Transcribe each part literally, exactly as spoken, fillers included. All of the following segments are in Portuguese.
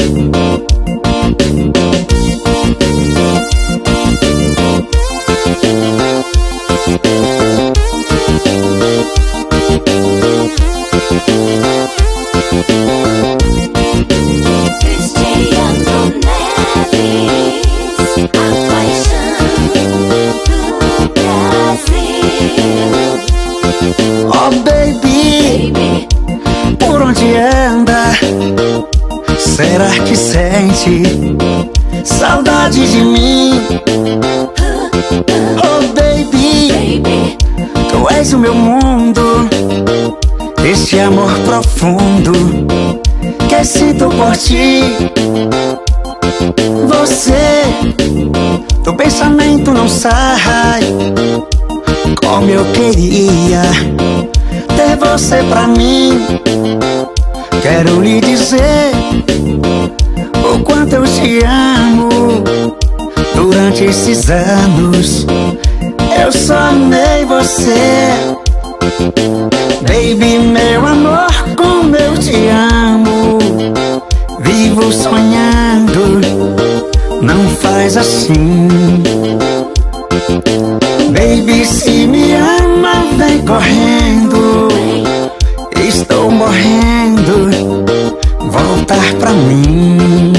Oh baby, por onde anda? Será que sente saudade de mim? Oh baby, tu és o meu mundo, este amor profundo que sinto por ti. Você, do pensamento não sai, como eu queria ter você pra mim. Quero lhe dizer o quanto eu te amo. Durante esses anos eu só amei você. Baby, meu amor, como eu te amo. Vivo sonhando, não faz assim. Baby, se me ama, vem correndo. Estou morrendo, voltar pra mim.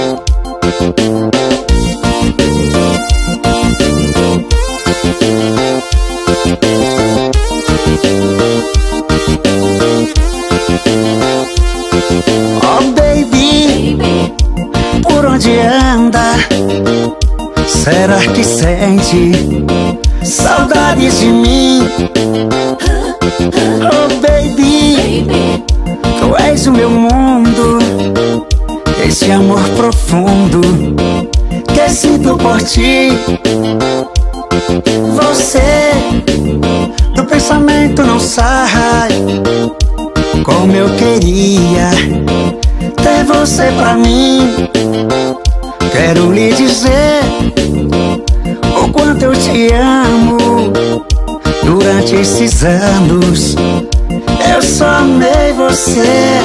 Oh baby, por onde anda? Será que sente saudades de mim? Oh baby, tu és o meu mundo, esse amor profundo que sinto por ti. Você, do pensamento não sai, como eu queria ter você pra mim. Quero lhe dizer o quanto eu te amo. Durante esses anos eu só amei você.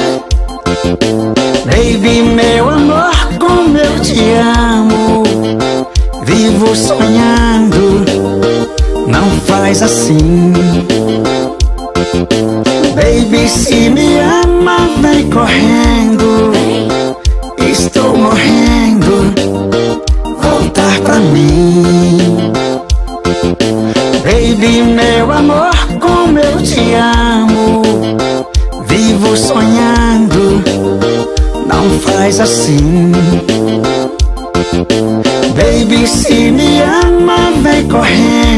Baby, meu amor, como eu te amo. Vivo sonhando, não faz assim. Baby, se me ama, vem correndo. Estou morrendo, voltar pra mim. Baby, meu amor, como eu te amo. Vivo sonhando, não faz assim. Baby, se me ama, vem correndo.